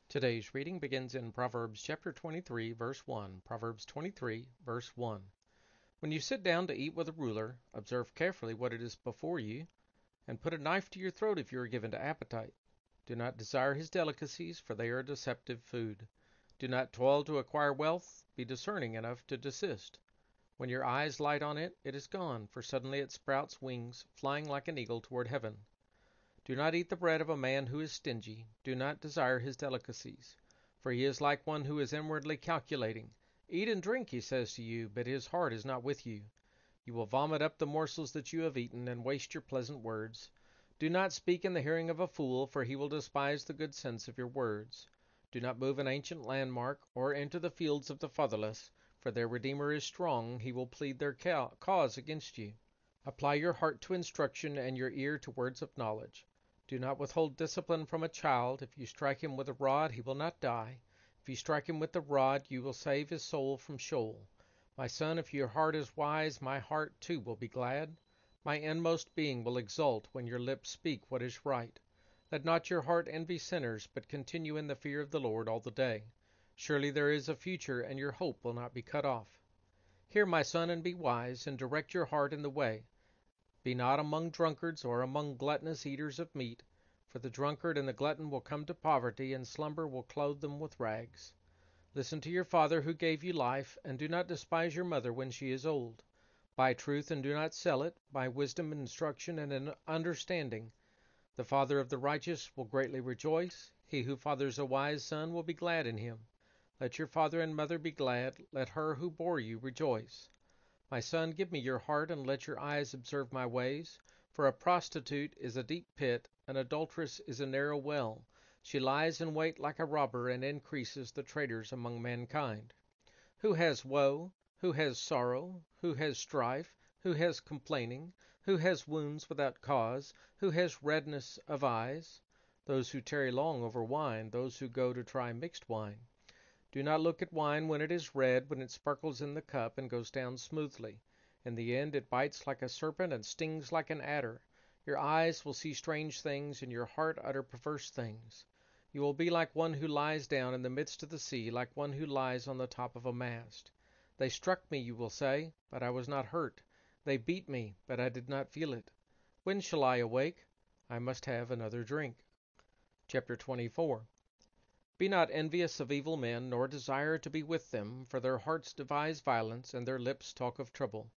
Today's reading begins in Proverbs chapter 23, verse 1. Proverbs 23, verse 1. When you sit down to eat with a ruler, observe carefully what it is before you, and put a knife to your throat if you are given to appetite. Do not desire his delicacies, for they are deceptive food. Do not toil to acquire wealth, be discerning enough to desist. When your eyes light on it, it is gone, for suddenly it sprouts wings, flying like an eagle toward heaven. Do not eat the bread of a man who is stingy. Do not desire his delicacies. For he is like one who is inwardly calculating. Eat and drink, he says to you, but his heart is not with you. You will vomit up the morsels that you have eaten, and waste your pleasant words. Do not speak in the hearing of a fool, for he will despise the good sense of your words. Do not move an ancient landmark, or enter the fields of the fatherless, for their Redeemer is strong, he will plead their cause against you. Apply your heart to instruction, and your ear to words of knowledge. Do not withhold discipline from a child. If you strike him with a rod, he will not die. If you strike him with the rod, you will save his soul from Sheol. My son, if your heart is wise, my heart too will be glad. My inmost being will exult when your lips speak what is right. Let not your heart envy sinners, but continue in the fear of the Lord all the day. Surely there is a future, and your hope will not be cut off. Hear, my son, and be wise, and direct your heart in the way. Be not among drunkards, or among gluttonous eaters of meat, for the drunkard and the glutton will come to poverty, and slumber will clothe them with rags. Listen to your father who gave you life, and do not despise your mother when she is old. Buy truth and do not sell it, buy wisdom and instruction and an understanding. The father of the righteous will greatly rejoice. He who fathers a wise son will be glad in him. Let your father and mother be glad, let her who bore you rejoice. My son, give me your heart, and let your eyes observe my ways. For a prostitute is a deep pit, an adulteress is a narrow well. She lies in wait like a robber, and increases the traitors among mankind. Who has woe? Who has sorrow? Who has strife? Who has complaining? Who has wounds without cause? Who has redness of eyes? Those who tarry long over wine, those who go to try mixed wine. Do not look at wine when it is red, when it sparkles in the cup and goes down smoothly. In the end it bites like a serpent and stings like an adder. Your eyes will see strange things, and your heart utter perverse things. You will be like one who lies down in the midst of the sea, like one who lies on the top of a mast. They struck me, you will say, but I was not hurt. They beat me, but I did not feel it. When shall I awake? I must have another drink. Chapter 24. Be not envious of evil men, nor desire to be with them, for their hearts devise violence, and their lips talk of trouble.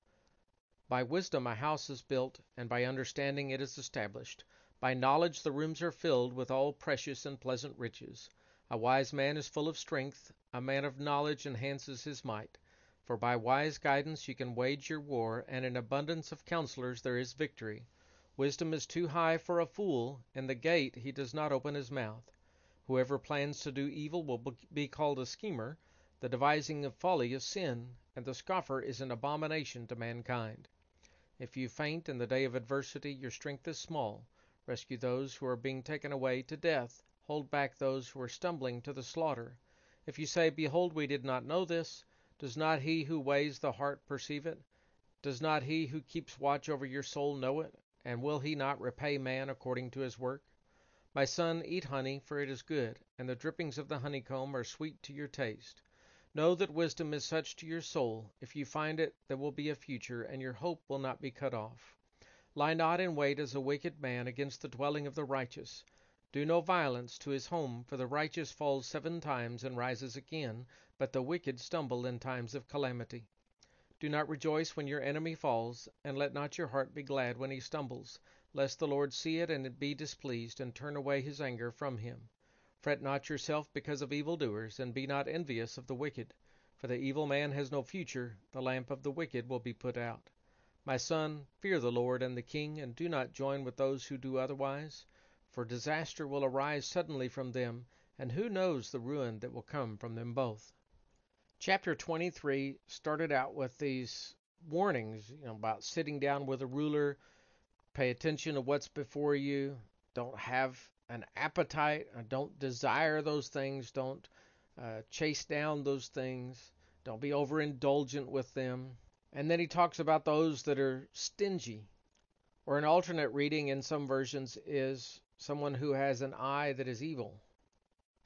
By wisdom a house is built, and by understanding it is established. By knowledge the rooms are filled with all precious and pleasant riches. A wise man is full of strength, a man of knowledge enhances his might. For by wise guidance you can wage your war, and in abundance of counselors there is victory. Wisdom is too high for a fool, in the gate he does not open his mouth. Whoever plans to do evil will be called a schemer. The devising of folly is sin, and the scoffer is an abomination to mankind. If you faint in the day of adversity, your strength is small. Rescue those who are being taken away to death. Hold back those who are stumbling to the slaughter. If you say, Behold, we did not know this, does not he who weighs the heart perceive it? Does not he who keeps watch over your soul know it? And will he not repay man according to his work? My son, eat honey, for it is good, and the drippings of the honeycomb are sweet to your taste. Know that wisdom is such to your soul. If you find it, there will be a future, and your hope will not be cut off. Lie not in wait as a wicked man against the dwelling of the righteous. Do no violence to his home, for the righteous falls 7 times and rises again, but the wicked stumble in times of calamity. Do not rejoice when your enemy falls, and let not your heart be glad when he stumbles, lest the Lord see it and be displeased, and turn away his anger from him. Fret not yourself because of evildoers, and be not envious of the wicked. For the evil man has no future, the lamp of the wicked will be put out. My son, fear the Lord and the king, and do not join with those who do otherwise. For disaster will arise suddenly from them, and who knows the ruin that will come from them both. Chapter 23 started out with these warnings, about sitting down with a ruler, pay attention to what's before you, don't have an appetite, don't desire those things, don't chase down those things, don't be overindulgent with them. And then he talks about those that are stingy, or an alternate reading in some versions is someone who has an eye that is evil.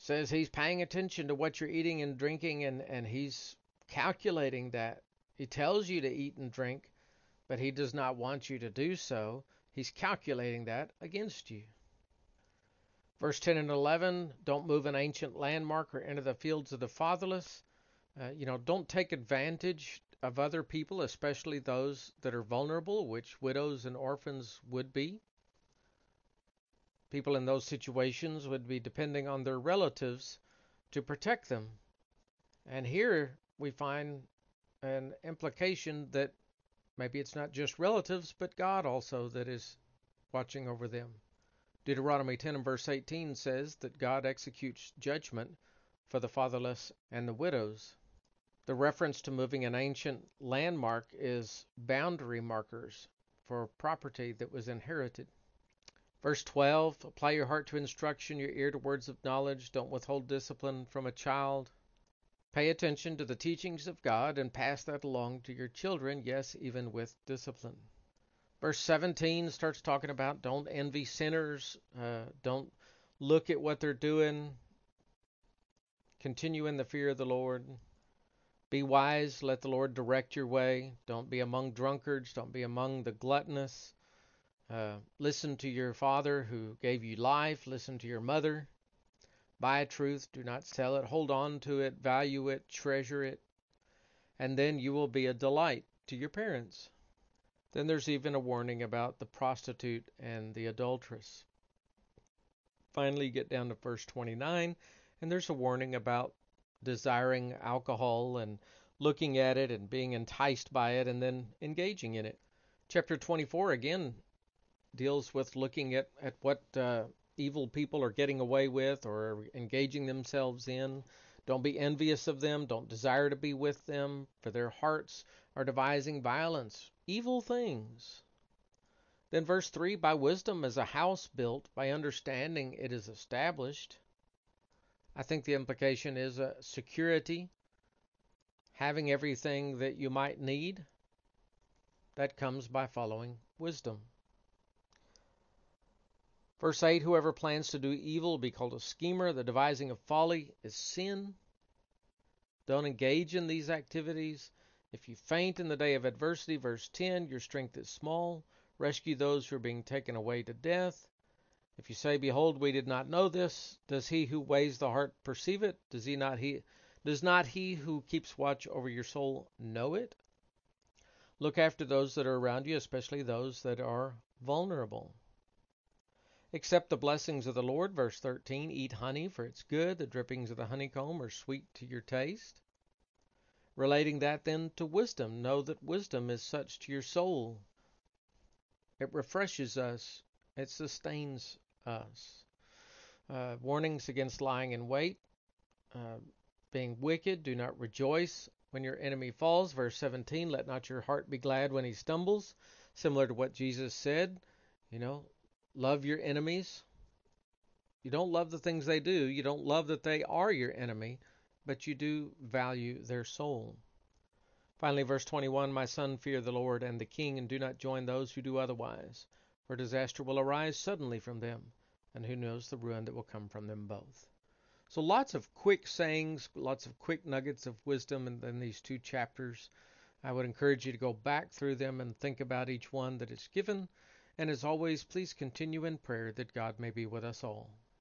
says he's paying attention to what you're eating and drinking, and he's calculating that. He tells you to eat and drink, but he does not want you to do so. He's calculating that against you. Verse 10 and 11, don't move an ancient landmark or enter the fields of the fatherless. Don't take advantage of other people, especially those that are vulnerable, which widows and orphans would be. People in those situations would be depending on their relatives to protect them. And here we find an implication that maybe it's not just relatives, but God also that is watching over them. Deuteronomy 10 and verse 18 says that God executes judgment for the fatherless and the widows. The reference to moving an ancient landmark is boundary markers for property that was inherited. Verse 12, apply your heart to instruction, your ear to words of knowledge. Don't withhold discipline from a child. Pay attention to the teachings of God and pass that along to your children, yes, even with discipline. Verse 17 starts talking about don't envy sinners. Don't look at what they're doing. Continue in the fear of the Lord. Be wise. Let the Lord direct your way. Don't be among drunkards. Don't be among the gluttonous. Listen to your father who gave you life. Listen to your mother. Buy truth. Do not sell it. Hold on to it. Value it. Treasure it. And then you will be a delight to your parents. Then there's even a warning about the prostitute and the adulteress. Finally, you get down to verse 29, and there's a warning about desiring alcohol and looking at it and being enticed by it and then engaging in it. Chapter 24 again deals with looking at what evil people are getting away with or engaging themselves in. Don't be envious of them. Don't desire to be with them, for their hearts are devising violence, evil things. Then verse 3, by wisdom is a house built, by understanding it is established. I think the implication is security, having everything that you might need. That comes by following wisdom. Verse 8, whoever plans to do evil will be called a schemer. The devising of folly is sin. Don't engage in these activities. If you faint in the day of adversity, verse 10, your strength is small. Rescue those who are being taken away to death. If you say, behold, we did not know this, does he who weighs the heart perceive it? Does not he who keeps watch over your soul know it? Look after those that are around you, especially those that are vulnerable. Accept the blessings of the Lord, verse 13. Eat honey, for it's good. The drippings of the honeycomb are sweet to your taste. Relating that then to wisdom, know that wisdom is such to your soul. It refreshes us. It sustains us. Warnings against lying in wait. Being wicked, do not rejoice when your enemy falls. Verse 17, let not your heart be glad when he stumbles. Similar to what Jesus said, love your enemies. You don't love the things they do. You don't love that they are your enemy, but you do value their soul. Finally, verse 21, my son, fear the Lord and the king, and do not join those who do otherwise, for disaster will arise suddenly from them, and who knows the ruin that will come from them both. So lots of quick sayings, lots of quick nuggets of wisdom in these two chapters. I would encourage you to go back through them and think about each one that is given. And as always, please continue in prayer that God may be with us all.